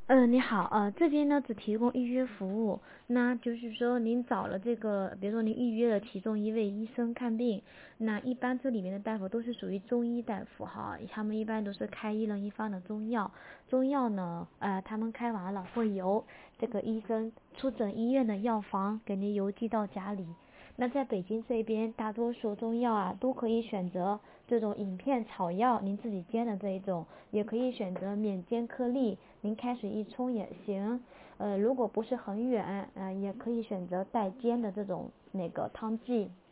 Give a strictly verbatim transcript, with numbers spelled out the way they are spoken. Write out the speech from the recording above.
嗯，你好，呃，这边呢只提供预约服务，那就是说您找了这个，比如说您预约了其中一位医生看病，那一般这里面的大夫都是属于中医大夫哈，他们一般都是开一人一方的中药，中药呢，呃，他们开完了会由这个医生出诊医院的药房给您邮寄到家里。那在北京这边，大多数中药啊都可以选择这种饮片草药，您自己煎的这一种，也可以选择免煎颗粒，您开水一冲也行。呃，如果不是很远，呃，也可以选择带煎的这种那个汤剂。